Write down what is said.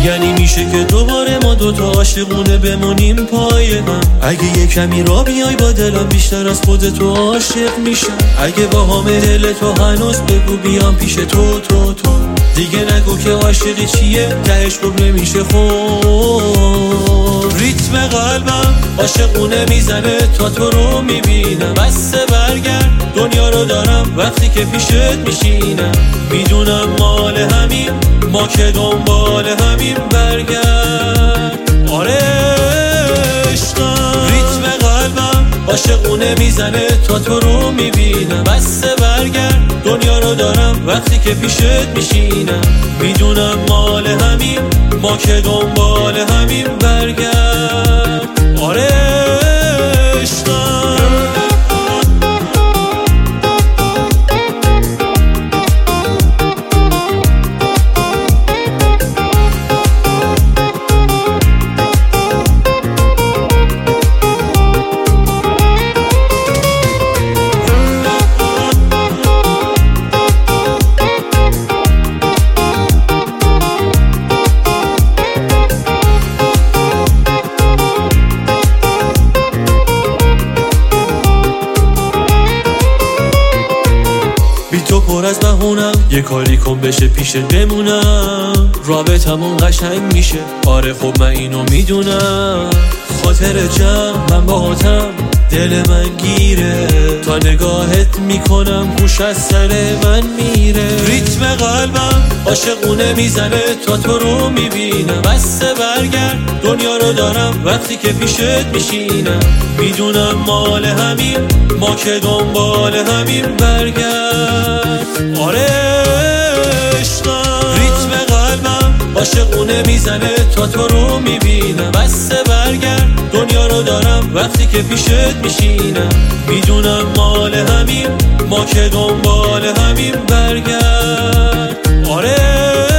یعنی میشه که دوباره ما دوتا عاشقونه بمونیم پای هم. اگه یه کمی را بیای با دلم بیشتر از خودتو عاشق میشم. اگه با همه دل تو هنوز بگو بیام پیش تو دیگه نگو که عاشقی چیه تهش خوب نمیشه خود. ریتم قلبم عاشقونه میزنه تا تو رو میبینم. بسه برگرد دنیا رو دارم وقتی که پیشت میشینم. میدونم مال همین ما که دنبال همین برگرد. آره عشقم ریتم قلبم عاشقونه میزنه تا تو رو میبینم. بسه برگرد دنیا رو دارم وقتی که پیشت میشینم. میدونم مال همین ما که دنبال همین برگرد. آره عشقم تو پر از بهونم یه کاری کن بشه پیشت بمونم. رابطمون قشنگ میشه آره خب من اینو میدونم. خاطر جمع من باهاتم دل من گیره. تا نگاهت میکنم هوش از سر من میره. ریتم قلبم عاشقونه میزنه تا تو رو میبینم. بسه برگرد دنیا رو دارم وقتی که پیشت میشینم. میدونم مال همین ما که دنبال همین برگرد. آره عشقم ریتم قلبم عاشقونه میزنه تا تو رو میبینم. بسه برگرد دنیا رو دارم وقتی که پیشت میشینم. میدونم مال همین ما که دنبال همین برگرد. آره